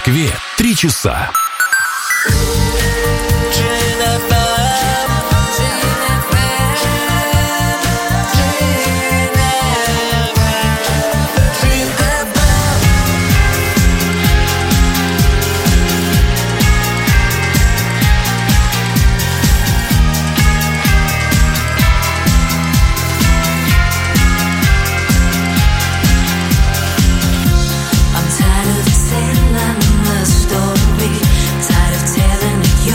Москве 3 часа. I'm tired of telling the story, tired of telling it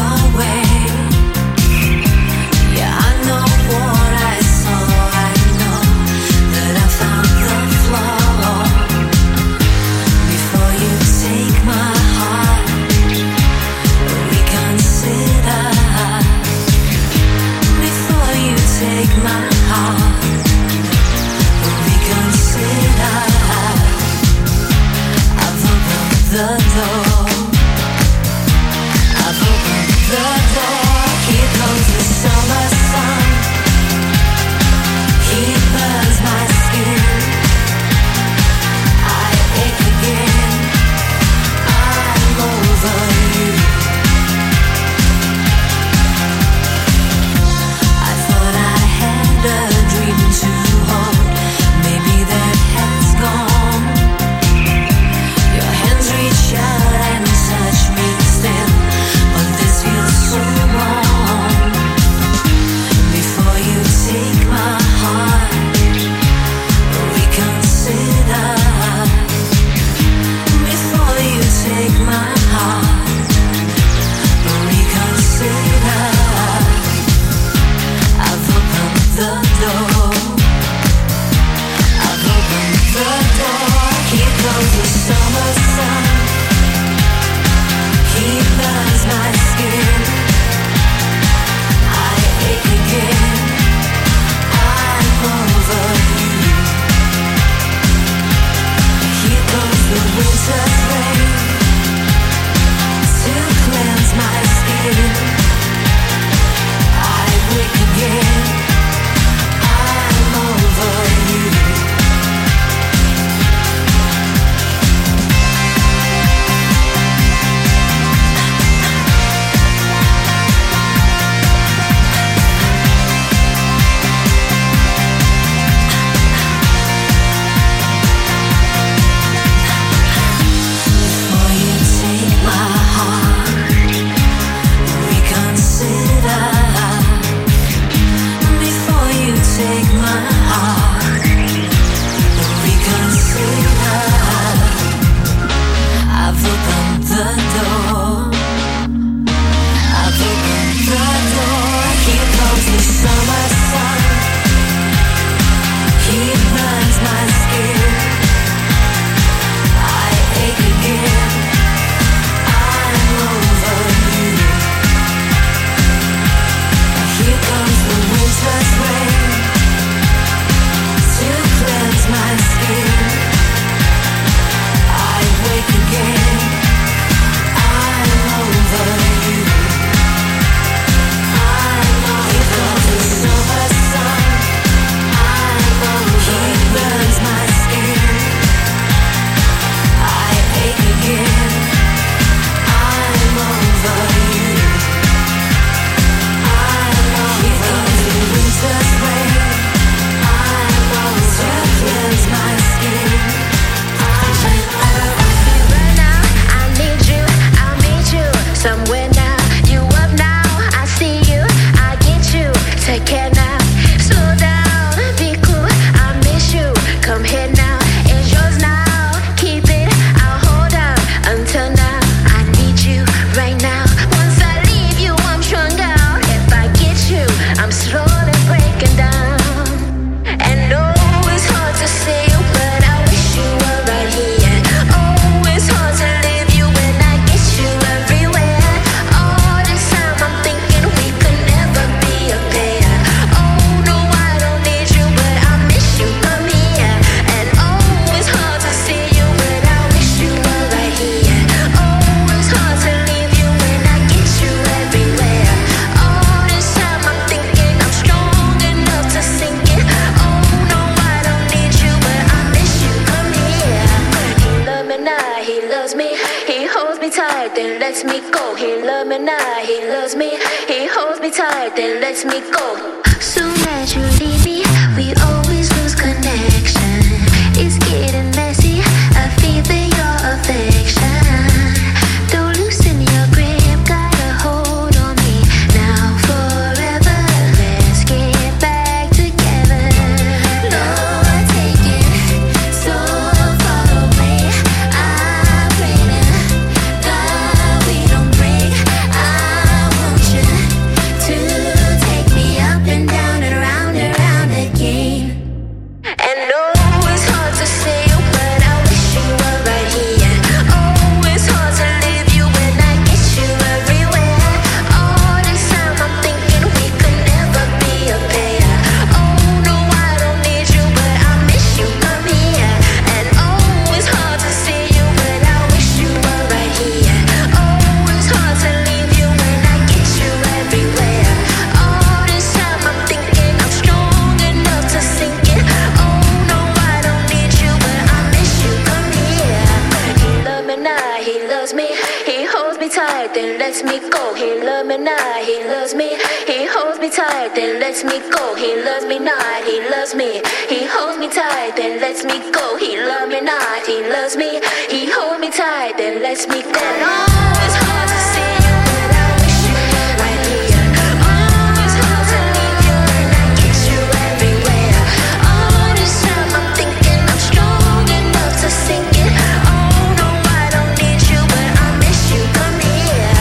tight, then lets me go. He loves me now, he loves me. He holds me tight, then lets me go. Soon as you leave me, we always lose connection. It's getting messy, I feel your affection. Don't loosen your grip, got a hold on me. Now forever, let's get back together. Lord, take it so far away. I pray to God we don't break. I want you to take me up and down and around again. And no, it's hard to say, but I wish you were right here. Oh, it's hard to leave you when I get you everywhere. All this time I'm thinking we could never be a pair. Oh no, I don't need you, but I miss you, come here. And oh, it's hard to see you, but I wish you were right here. Oh, it's hard to leave you when I get you everywhere. All this time I'm thinking I'm strong enough to sink it. Oh no, I don't need you, but I miss you, come here. He loves me now, he loves me. He holds me tight, then lets me go. He loves me now, he loves me. He holds me tight, then lets me go. He loves me now, he loves me. He holds me tight, then lets me go. He loves me now, he loves me. He holds me tight, then lets me go. Oh, it's hard to see you, but I wish you were right here. Oh, it's hard to leave you when I get you everywhere. All this time I'm thinking I'm strong enough to sink it. Oh no, I don't need you, but I miss you, come here.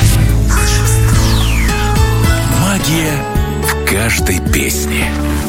Магия в каждой песне.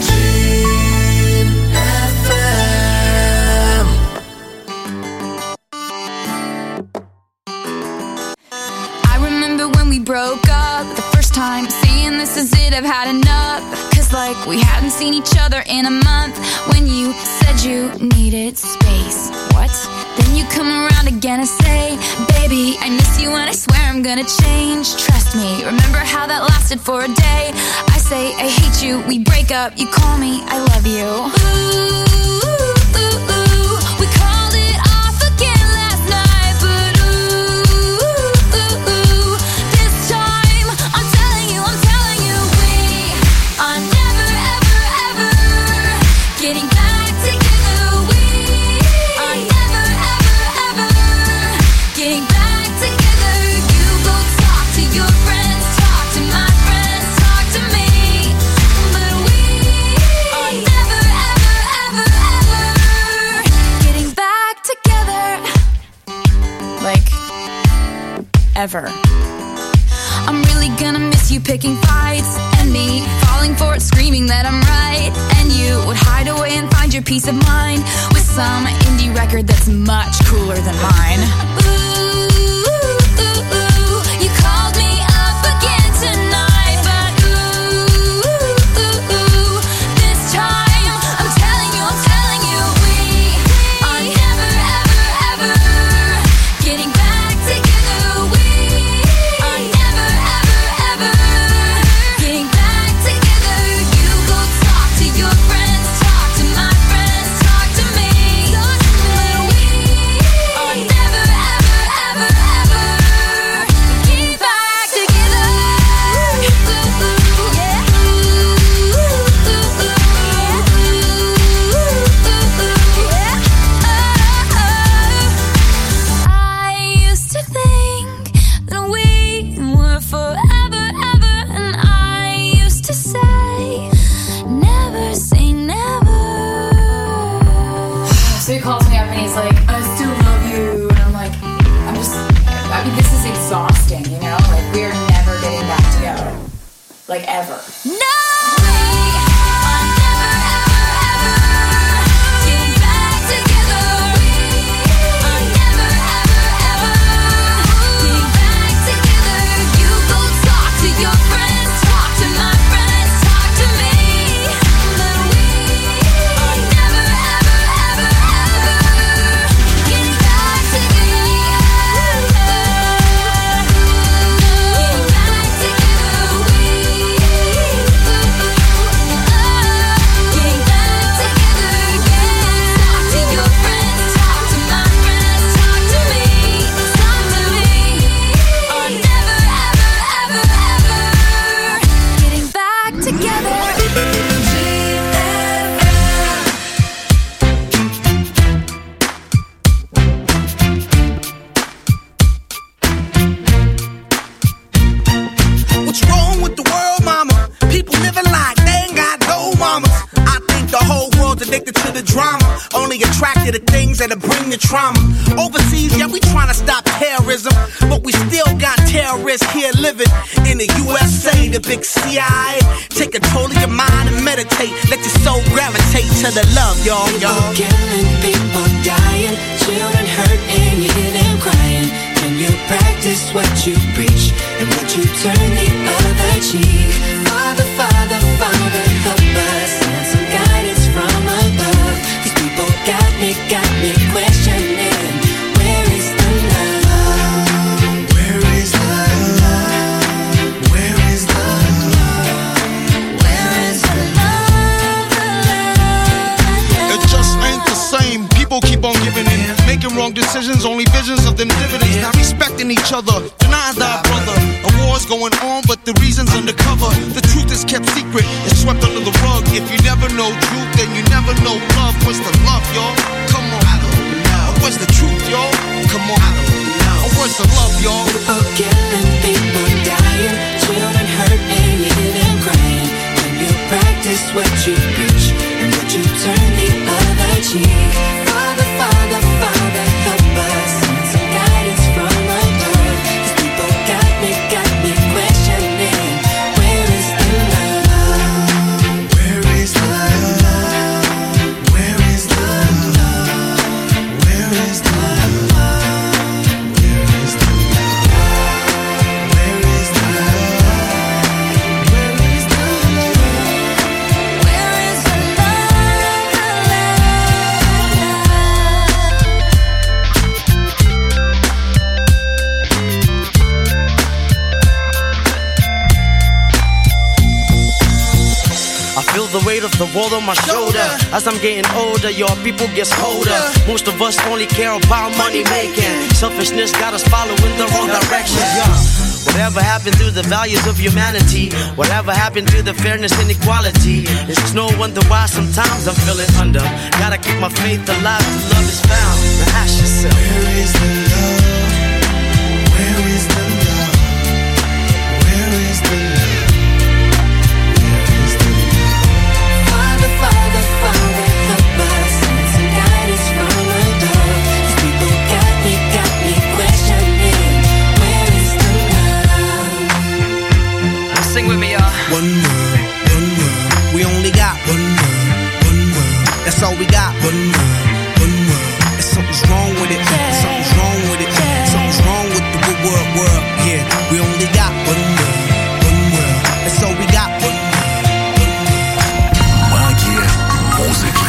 I remember when we broke up the first time, saying this is it, I've had enough. Cause like we hadn't seen each other in a month. When you said you needed space, what? Then you come around again and say, baby, I miss you and I swear I'm gonna change. Trust me, remember how that lasted for a day. I say I hate you, we break up, you call me, I love you. Ooh, ooh, ooh, we called it off again last night. But ooh, ooh, ooh, this time I'm telling you, we are never, ever, ever getting back together. We are never, ever, ever getting back together. You go talk to your friends, talk to my friends, talk to me. But we are never, ever, ever, ever getting back together. Like, ever. I'm really gonna miss you picking fights, and me falling for it, screaming that I'm right. And you would hide away and find your peace of mind with some indie record that's much cooler than mine. Ooh, ooh, ooh, you called me up again tonight. But ooh, ooh, ooh, this time I'm telling you, we are never, ever, ever getting back together. We are never, ever, ever getting back together. You go talk to your friends, talk to my friends, talk to me. But we are never, ever, ever, ever getting back together. Yeah. I used to think that we were forever, ever, and I used to say, never say never. So he calls me up and he's like, I still love you. And I'm like, I mean, this is exhausting, you know? Like, we're never getting back together. Like, ever. No! We are never, ever, ever getting back together. We are never, ever, ever getting back together. You go talk to your friends, talk to my friends, talk to me. But we are never, ever, ever, ever getting back together. Getting back together. We to the things that'll bring the trauma. Overseas, yeah, we trying to stop terrorism, but we still got terrorists here living in the USA, the big CIA. Take control of your mind and meditate. Let your soul gravitate to the love, y'all. People killing, people dying, children hurt and you hear them crying. Can you practice what you preach and would you turn the other cheek? Father, Father, Father, help us. Send some guidance from above. These people got me questioning. Where is the love? Where is the love? Where is the love? Where is the love? It just ain't the same. People keep on giving in, making wrong decisions, only visions of them dividends. Not respecting each other, denying thy brother. A war's going on, but the reason's undercover. The truth is kept secret, it's swept under the rug. If you never know truth, then you never know love. What's the love, y'all? Come on. I don't know. What's the truth, y'all? Come on. I don't know. What's the love, y'all? People killing, people dying, children hurt and you hear them crying. When you practice what you preach and would you turn the other cheek? Father, Father, Father, help us. Send some guidance from above. These people got me questioning. Where is the love? Where is the love? Where is the love? Where is the love? Where is the love? Where is the love? Where is the love? Where is the I feel the weight of the world on my shoulder. As I'm getting older, your people get colder. Most of us only care about money making. Selfishness got us following the wrong direction. Whatever happened to the values of humanity? Whatever happened to the fairness and equality? It's no wonder why sometimes I'm feeling under. Gotta keep my faith alive till love is found. Now ask yourself, Where is the love? Where is the love? Where is the love? Father, Father, Father, help us. Send some guidance from above. These people got me questioning. Where is the love? sing with me, y'all. One world, one world. We only got one world, one world. That's all we got. One world, one world. And something's wrong with it. Something's wrong with it. Something's wrong with the world. Yeah, we only got one world, one world. That's all we got. One world. Магия музыки.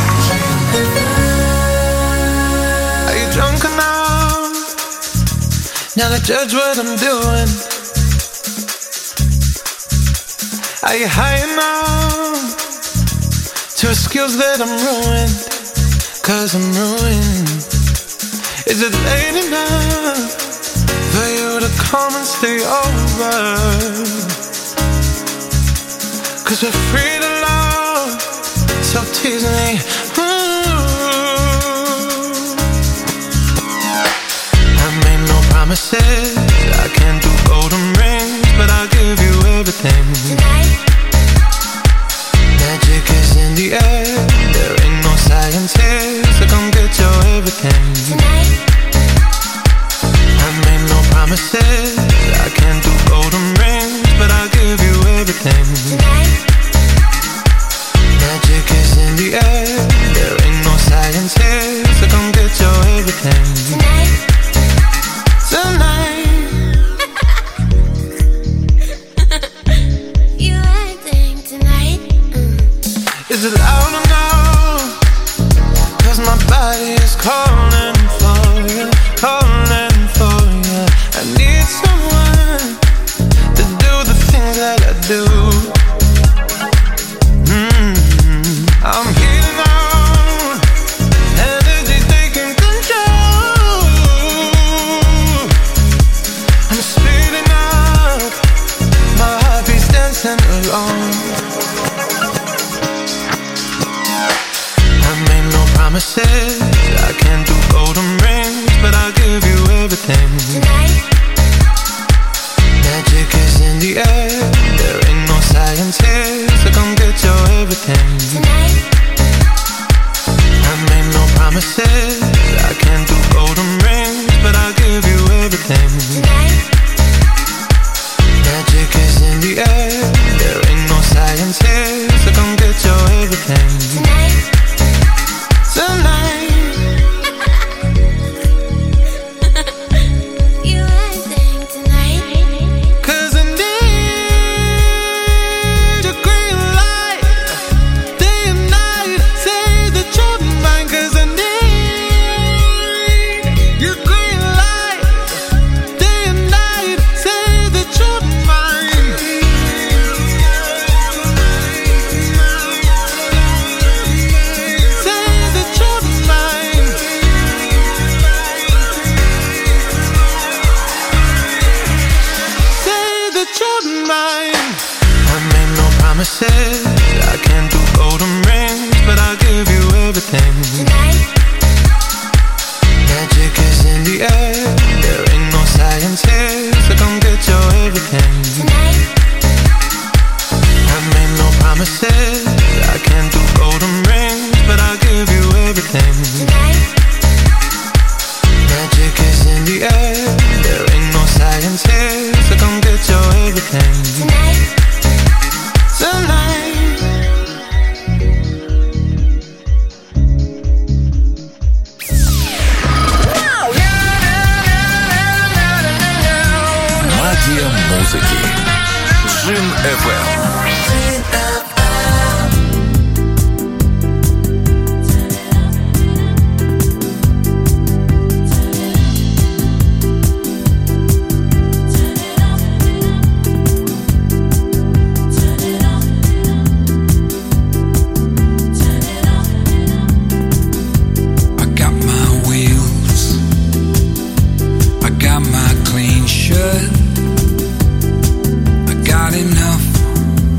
Are you drunk enough now to judge what I'm doing? Are you high enough to excuse that I'm ruined? 'Cause I'm ruined. Is it late enough for you to come and stay over? 'Cause we're free to love, so tease me. I made no promises, I can't do golden rings, but I'll give you everything. Magic is in the air, there ain't no science here, so come get your everything. I made no promises, I can't do golden rings, but I'll give you everything. Magic is in the air, there ain't no science here, so come get your everything. Tonight. You acting tonight? Is it loud enough? 'Cause my body is calling for you, calling for you. I need someone to do the things that I do. I'm healing out, energy's taking control. science here, so come get your everything. Tonight. I've made no promises, I can't do golden rings, but I'll give you everything. Tonight. Magic is in the air, there ain't no science here, so come get your everything. Tonight. Tonight. Магия музыки. Джим FM. Got enough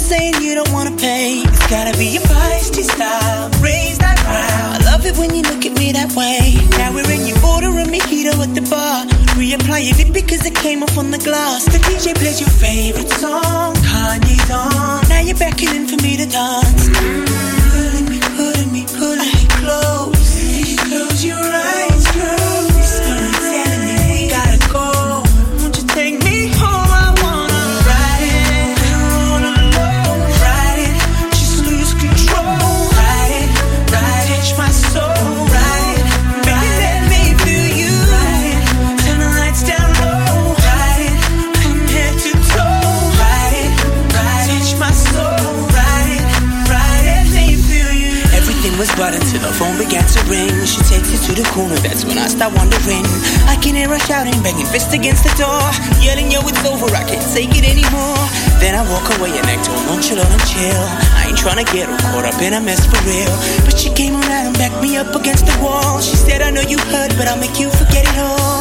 saying you don't wanna pay. It's gotta be your feisty style, raise that round. I love it when you look at me that way. Now we're in, you order a mojito at the bar. Reapplying it because it came off on the glass. The DJ plays your favorite song, Kanye's on. Now you're beckoning for me to dance. Pulling me close. Close your eyes, girl. You're telling me we gotta go. Won't you take me home? I wanna ride it. I don't wanna alone. Ride it, just lose control. Ride it, touch my soul. Ride it, baby, let me feel you. Ride it, turn the lights down low. Ride it, from head to toe. Ride it, touch my soul. Ride it, let me feel you. Everything was button till the phone began to ring. She takes it to the corner, that's when I start wondering. I can hear her shouting, banging fist against the door, yelling, yo, it's over, I can't take it anymore. Then I walk away and act all nonchalant and chill. I ain't tryna get her caught up in a mess for real. But she came around and backed me up against the wall. She said, I know you heard, but I'll make you forget it all.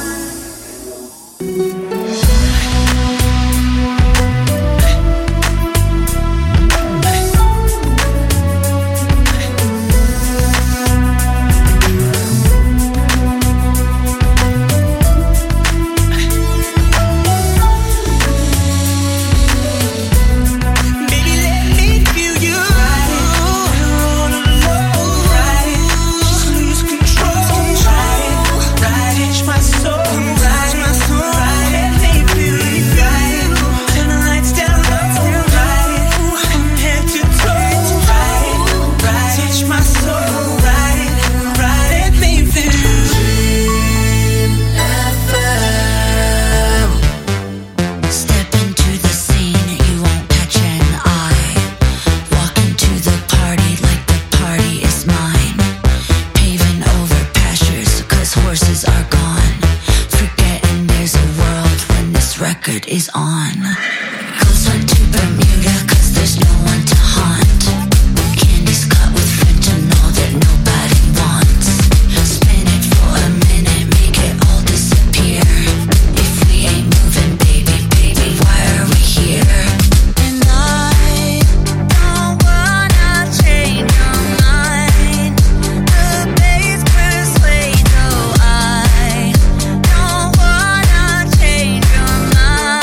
Is on. Goes on to Bermuda, cause there's no one to haunt. Candy's cut with fentanyl that nobody wants. Spin it for a minute, make it all disappear. If we ain't moving, baby, why are we here? And I don't wanna change your mind. The bass persuades, oh, I don't wanna change your mind.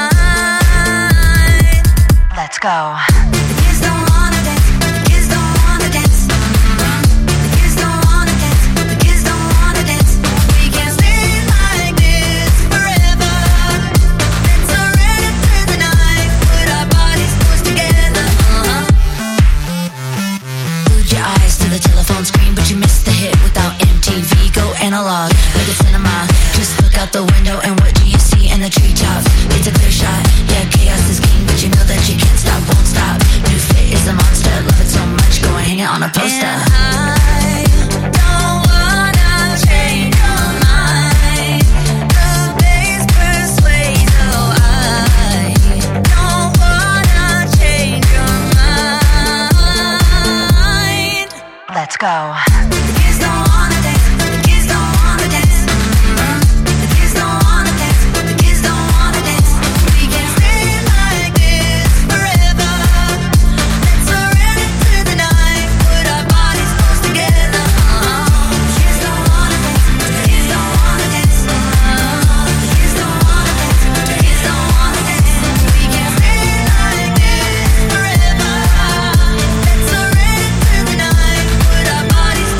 Let's go. The kids don't wanna dance. The kids don't wanna dance. The kids don't wanna dance. The kids don't wanna dance. We can't stay like this forever. Let's surrender to the night. Put our bodies close together. Glued your eyes to the telephone screen, but you missed the hit without MTV. Go analog, like a cinema. Just look out the window and what do you see in the treetops? It's a clear shot. Yeah, chaos is king, but you know that you can't stop, won't stop. New fit is a monster, love it so much, go and hang it on a poster. And I don't wanna change your mind. The bass persuades, oh, I don't wanna change your mind. Let's go. The kids don't wanna dance. The kids don't wanna dance. The kids don't wanna dance. The kids don't wanna dance. We can't stay like this forever. Let's surrender to the night. Put our bodies close together. The kids don't wanna dance. The kids don't wanna dance. The kids don't wanna dance. The kids don't wanna dance. We can't stay like this forever. Let's surrender to the night. Put our bodies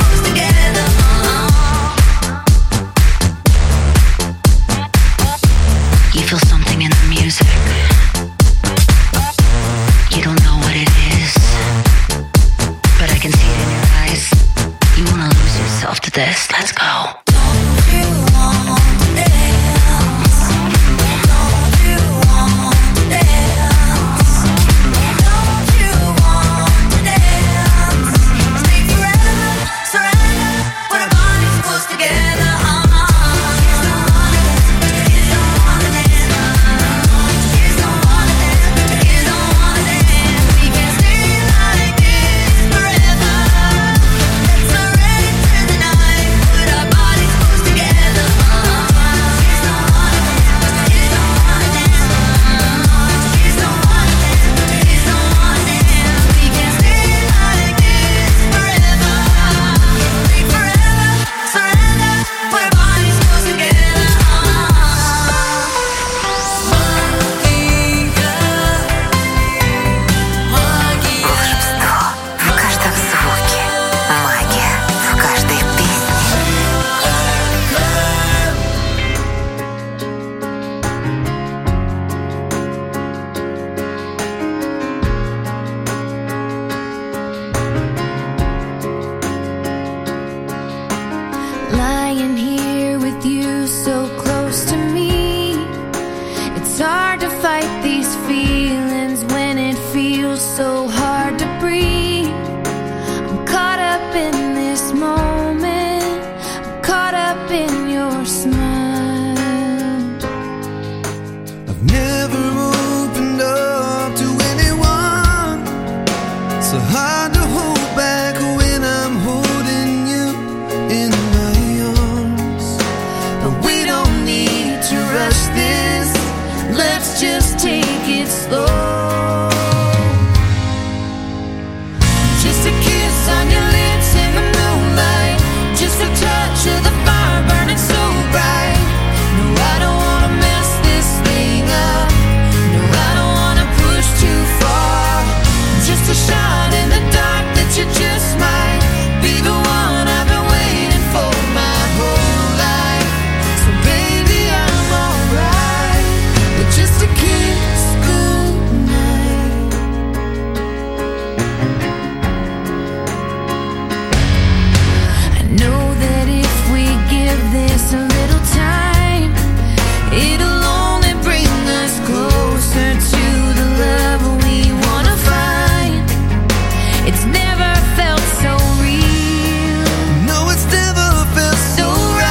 slow. Just a kiss on your lips in the moonlight, just a touch of the fire burning so bright. No, I don't wanna mess this thing up. No, I don't wanna push too far. Just a shot in the dark that you just might be the one I've been waiting for my whole life. So baby, I'm alright with just a kiss goodnight. I know that if we give this a little time, it'll only bring us closer to the love we wanna find. It's never felt so real. No, it's never felt So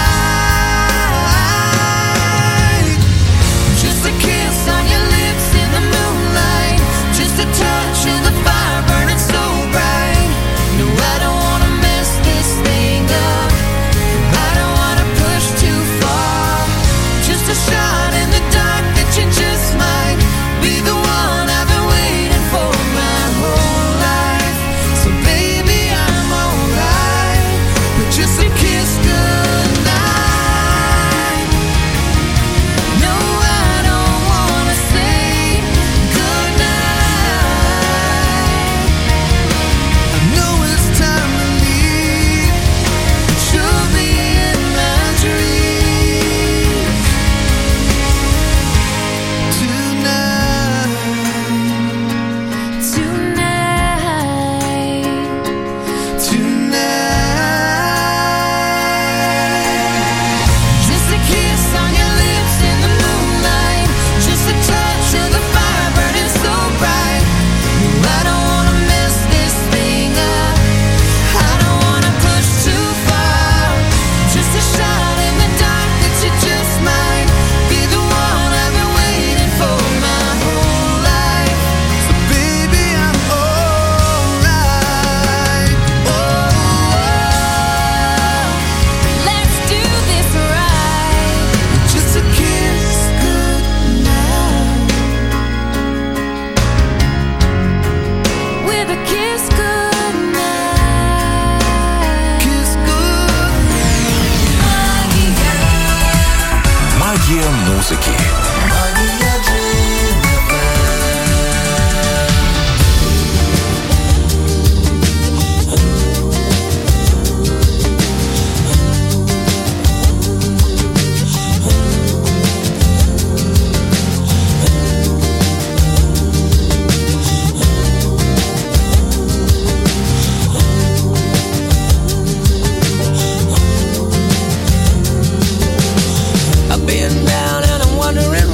right. Just a kiss on your lips in the moonlight, just a touch of the fire burning so bright. No, I don't wanna mess this thing up. I don't wanna push too far. Just a shot in the dark that you just might be the one I've been waiting for my whole life. So baby, I'm alright with just a kiss goodnight. No, I don't wanna say goodnight. I know it's time to leave, But you'll be in my dreams tonight. tonight. Just a kiss on your lips in the moonlight, just a touch of the fire burning so bright. No, I don't wanna mess this thing up. I don't wanna push too far. Just a shot in the dark that you just might be the one I've been waiting for my whole life. So baby, I'm alright. Let's do this right. Just a kiss Goodnight. With a kiss goodnight. kiss good. Магия музыки. I've been down and I'm wondering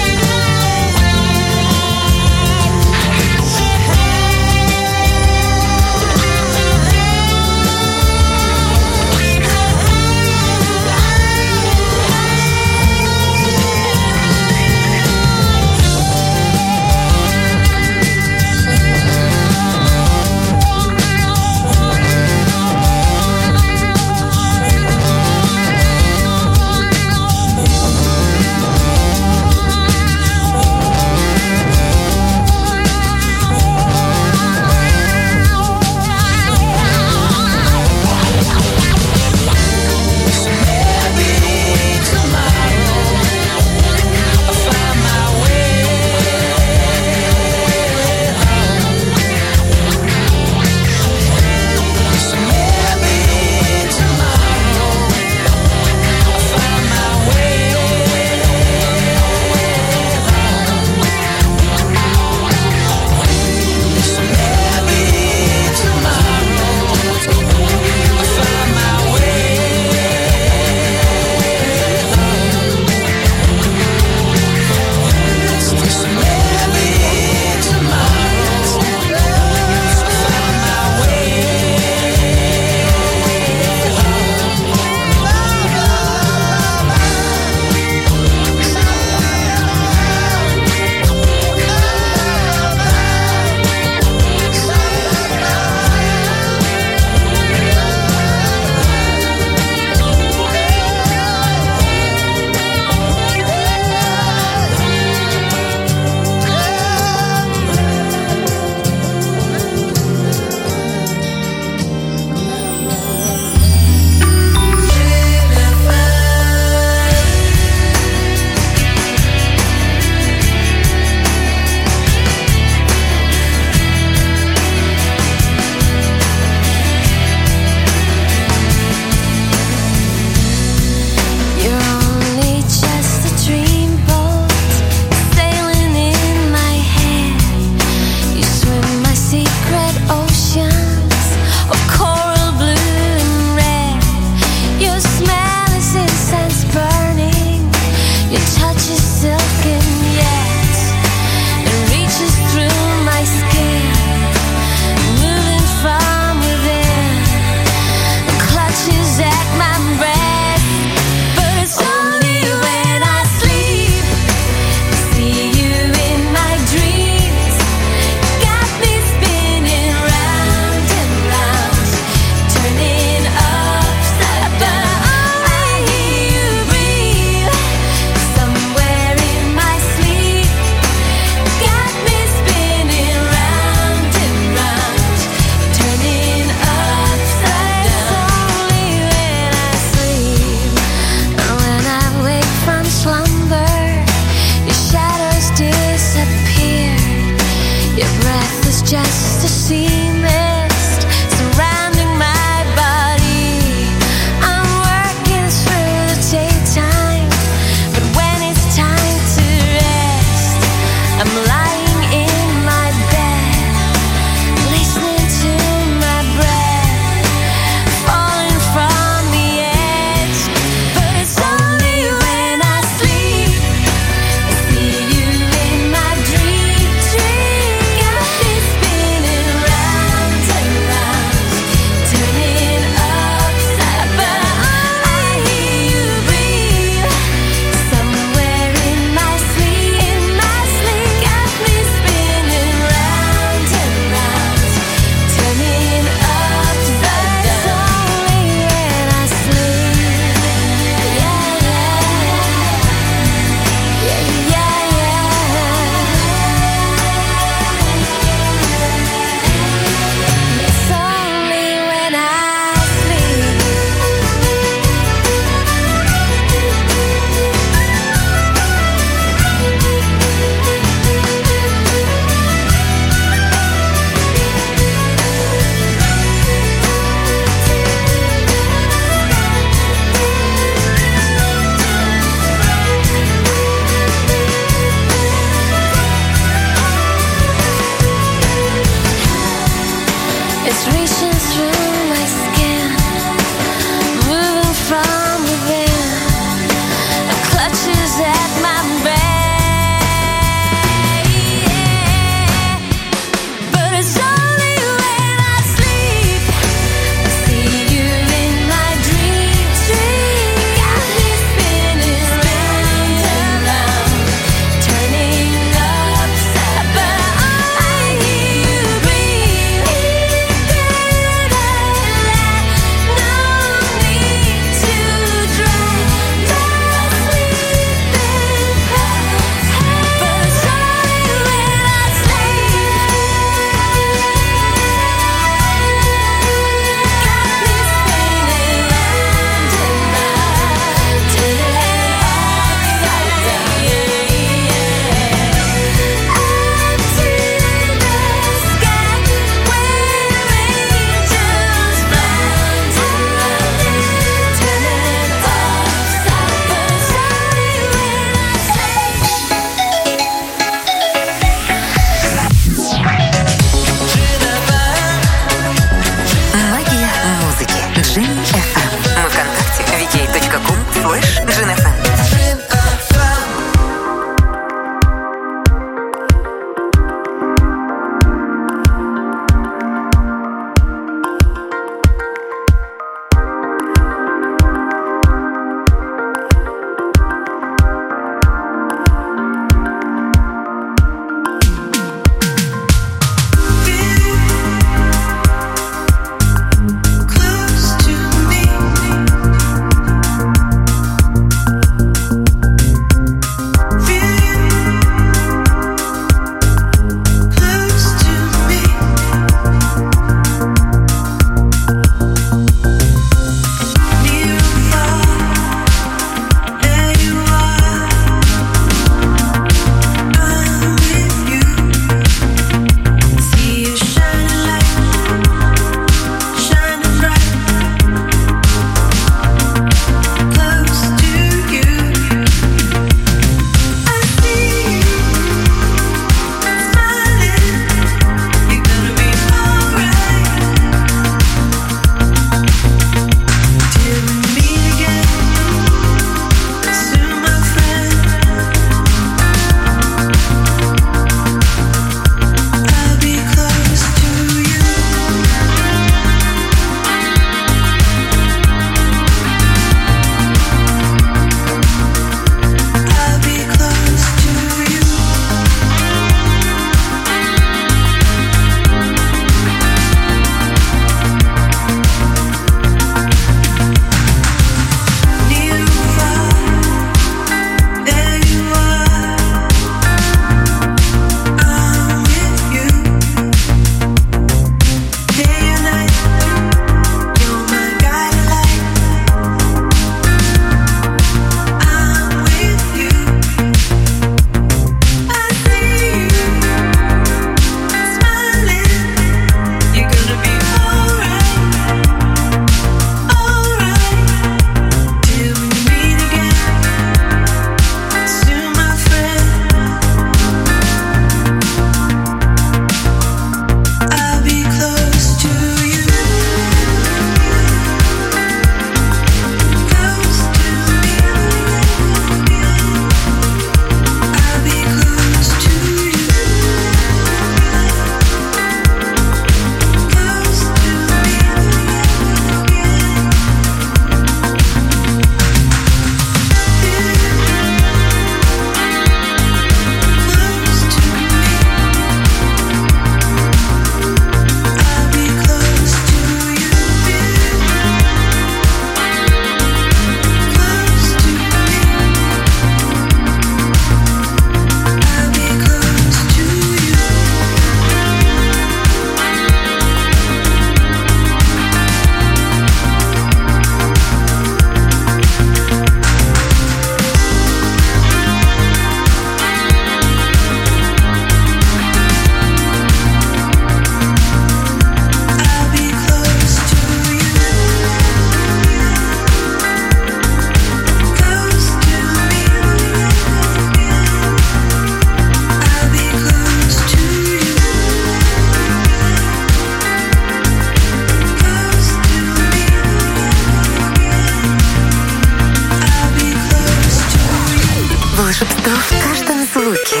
волшебство в каждом звуке.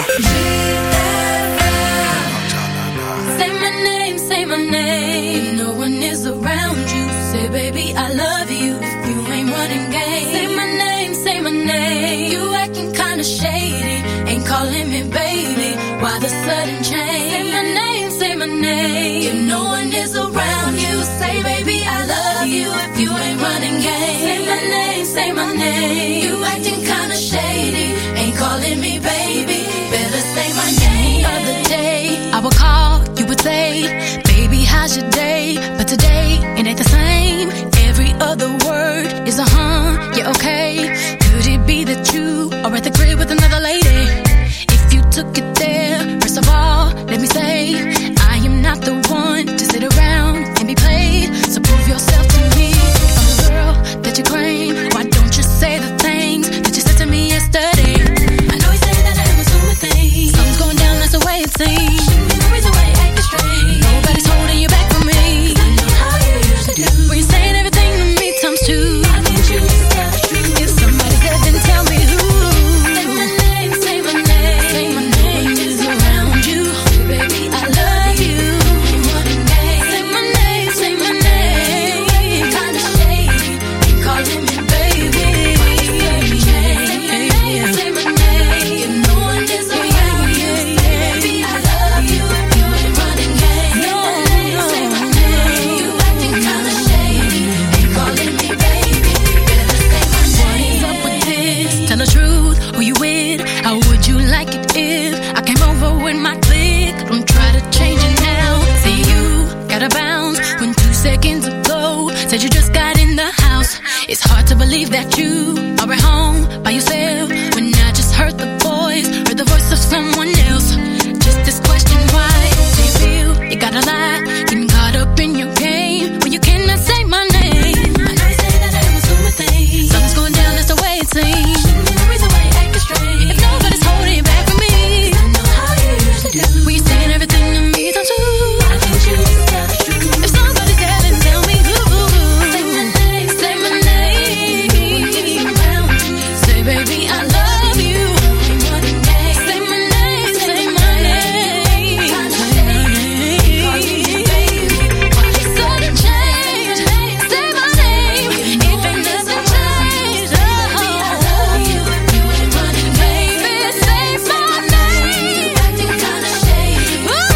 Say my name, say my name. If no one is around you, say baby I love you. If you ain't running game, say my name, say my name. You acting kinda shady, ain't calling me baby. Why the sudden change? Say my name, say my name. If no one is around you, say baby I love you. If you ain't running game, say my name, say my name. You acting kinda shady, ain't calling me baby. Better say my name. The other day I would call, you would say, baby how's your day? But today it ain't the same. Every other word is a yeah okay. Could it be that you are at the crib with another lady? If you took it there, first of all, let me say, I am not the one to sit around and be played. So prove yourself to me. If I'm the girl that you claim, why don't you say the things that you said to me yesterday? I know you say that I am assuming things. Something's going down, that's the way it seems. Memories the way acting strange. Nobody's holding you back from me. I know how you used to do. When you're saying everything to me times two. Why can't you just tell the truth? If somebody's dead, then tell me who. Say my name, say my name. Say my name is around you. Baby, I love you. Say my name, say my name. Kinda shady, ain't calling me baby. Say my name, if no one is around you. Baby, I love you. If you ain't running game. Say my name, you acting kinda shady, ain't calling me baby. Better say my name. What's up with this? Tell the truth, who you with? How would you like it if I came over with my clique? Don't try to change it now. See you gotta bounce when 2 seconds ago said you just got in the house. It's hard to believe that you are at home by yourself when I just heard the voice, heard the voice of someone else. Just this question, why do you feel you gotta lie, getting caught up in your game when you cannot say my name? I know you say that I am assuming things. Something's going down, that's the way it seems. Memories the way acting strange. If nobody's holding you back from me, I know how you used to do. When you're saying everything to me times two. Why can't you just tell the truth? If somebody's dead, then tell me who. Say my name, say my name. Say baby I love you. Say my name, say my name. Why the sudden change? Say my name. If ain't nothing changed, oh, I love you. You ain't running, baby. Say my name. Acting kinda shady.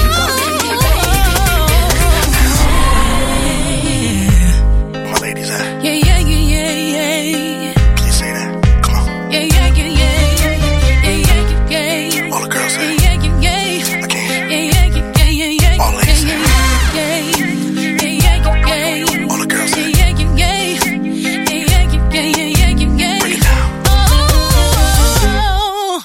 My ladies at? Yeah, yeah, yeah, yeah, yeah. Please say that. Come on. Yeah, yeah, yeah, yeah, yeah, yeah, yeah, yeah. All the girls say. Yeah, yeah, yeah. I can't. Yeah, yeah, yeah, yeah, yeah. All ladies say. Yeah, yeah, yeah, yeah. All the girls say. Yeah, yeah, yeah. Yeah, yeah, yeah, yeah, yeah. Break it down. Oh.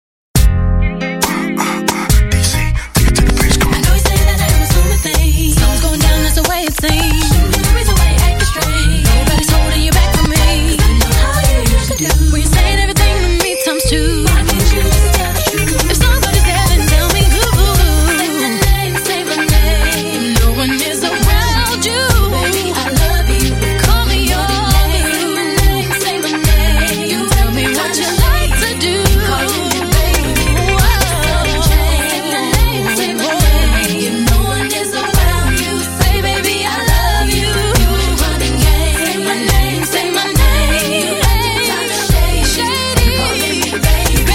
DC, take it to the base. Come I on. know you say that I am assuming things. Something's going down, that's the way it seems. Memories the way acting strange. Nobody's holding you back from me. I know how you used to do. When you're saying everything to me times two. Why can't you just tell the truth? If somebody's dead, then tell me who. Say my name, say my name. No one is around you. Baby, I love you. Call me your boo. Say my name. You tell me what you like to do. Calling me baby. Say my name, say my name. If no one is around you, say baby I love you. You ain't running game. Say my name, say my name. You acting kinda shady. Calling me baby.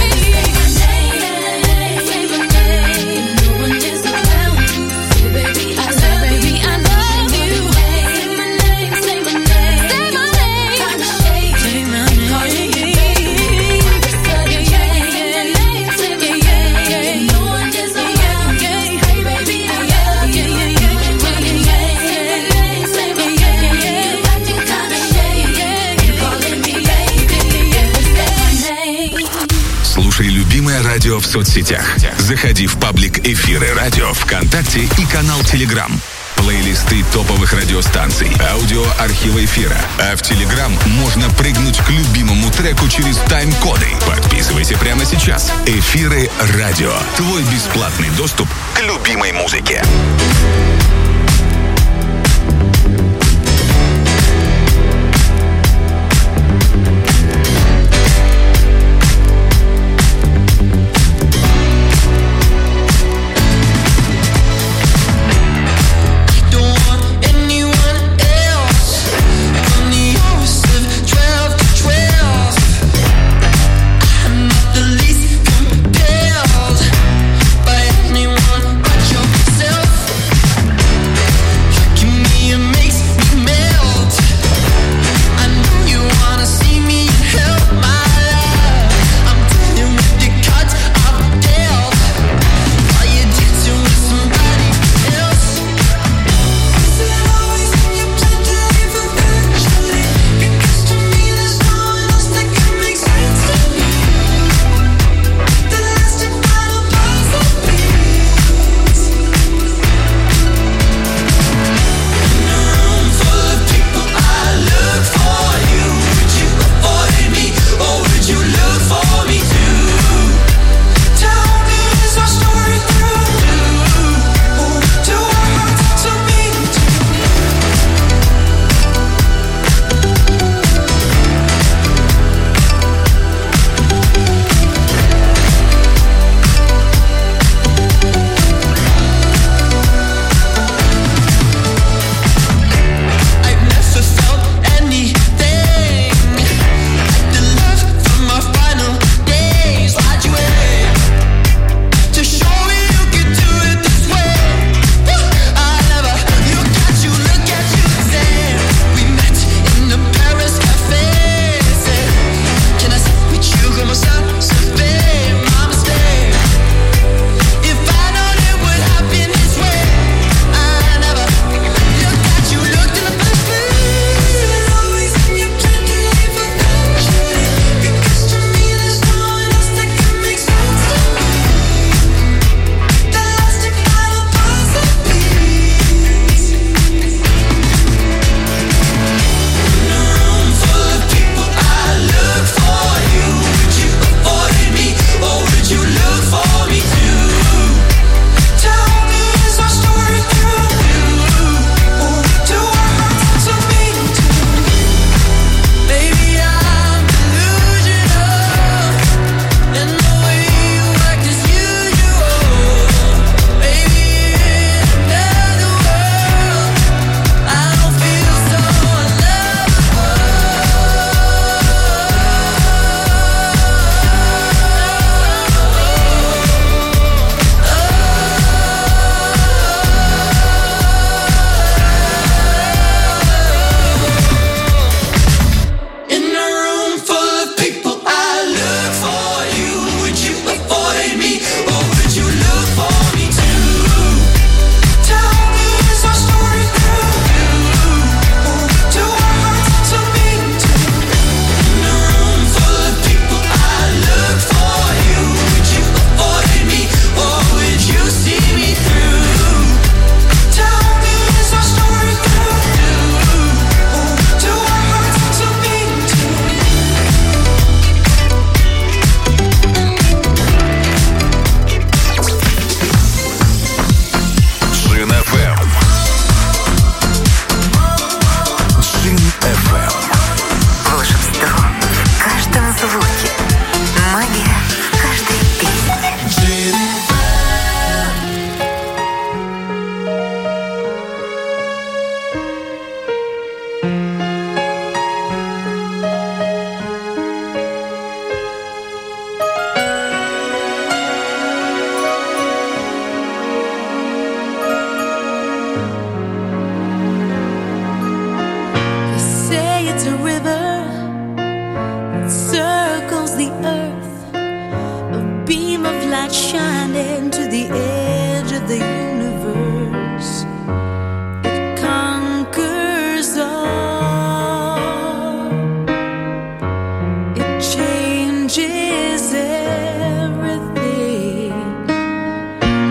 Say my name. If no one is around you, say baby I love you. Say my name, say my name. Say my name. Kinda shady. Say my name. Calling me baby. Sudden change. Say my name. If no one is around you, say baby I love you. You ain't running game. Say my name. You acting kinda shady. Calling me baby. Say my name. Слушай любимое радио в соцсетях. Заходи в паблик «Эфиры радио» ВКонтакте и канал Телеграм. Плейлисты топовых радиостанций, аудиоархивы эфира. А в Телеграм можно прыгнуть к любимому треку через тайм-коды. Подписывайся прямо сейчас. «Эфиры радио». Твой бесплатный доступ к любимой музыке.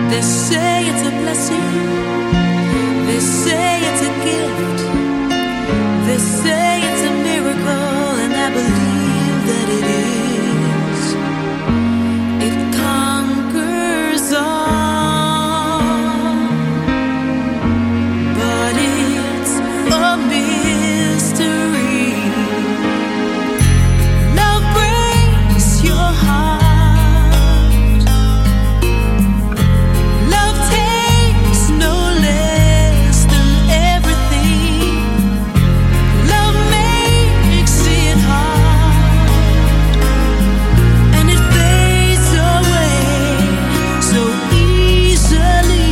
They say it's a blessing. They say it's a gift. They say it's a miracle, and I believe that it is. It conquers all, but it's a mystery. Love breaks your heart. Love takes no less than everything. Love makes it hard, and it fades away so easily.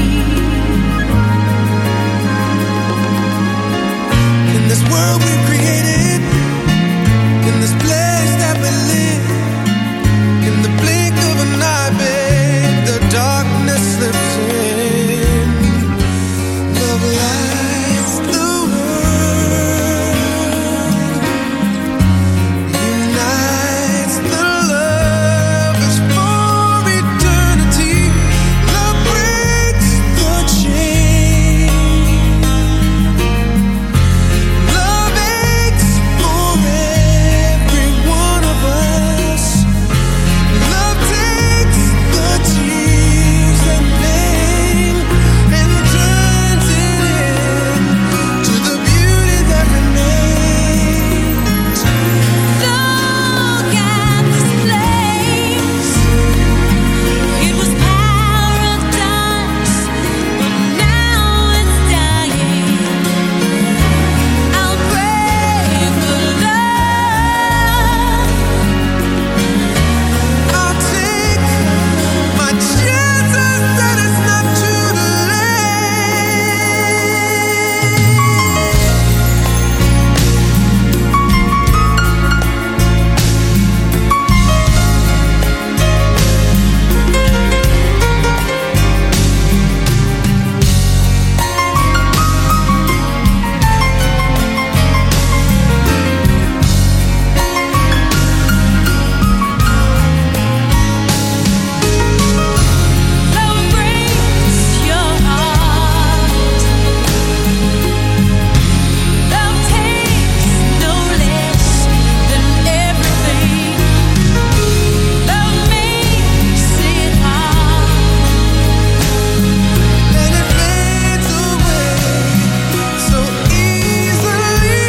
In this world we created, in this place that we live, in the blink of an eye, babe, the darkness slips in. Love lights the world, unites the lovers for eternity. Love breaks the chain. Love aches for every one of us. Love takes the tears and pain and turns it into the beauty that remains. Look at this place. It was paradise, but now it's dying. I'll pray for love. I'll take my chances that it's not too Love breaks your heart. Love takes no less than everything. Love makes it hard, and it fades away so easily.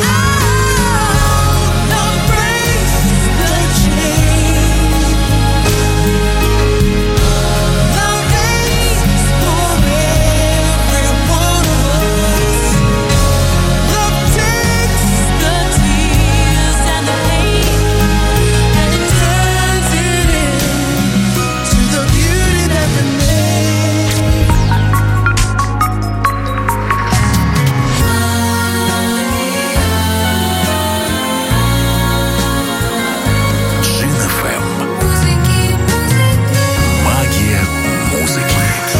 Love breaks the chain. Love aches for every one of us. Love takes the tears and the pain, and it turns it into the beauty that remains. Джин FM. Магия музыки.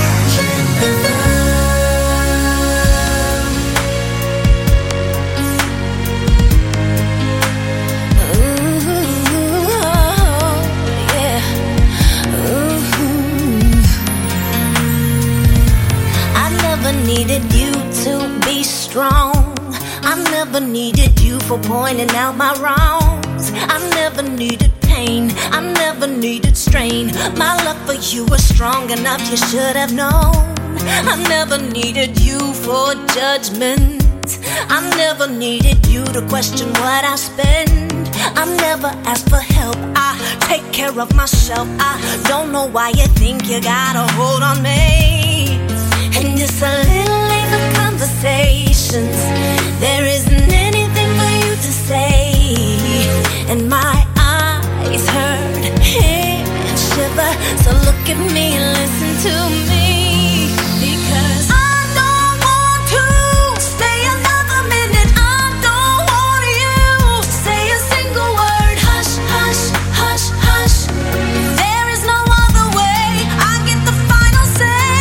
I never needed you to be strong. I never needed you for pointing out my wrongs. I never needed pain. I never needed strain. My love for you was strong enough, you should have known. I never needed you for judgment. I never needed you to question what I spend. I never asked for help. I take care of myself. I don't know why you think you got a hold on me. And just a little later conversations. There isn't anything for you to say. And my eyes hurt, head shiver. So look at me and listen to me. Because I don't want to stay another minute. I don't want you to say a single word. Hush, hush, hush, hush. There is no other way. I get the final say.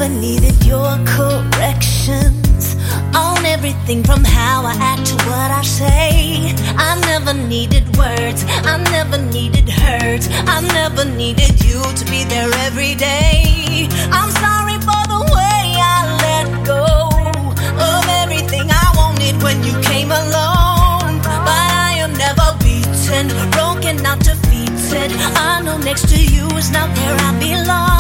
never needed your corrections on everything from how I act to what I say. I never needed words, I never needed hurt, I never needed you to be there every day. I'm sorry for the way I let go of everything I wanted when you came along. But I am never beaten, broken, not defeated. I know next to you is not where I belong.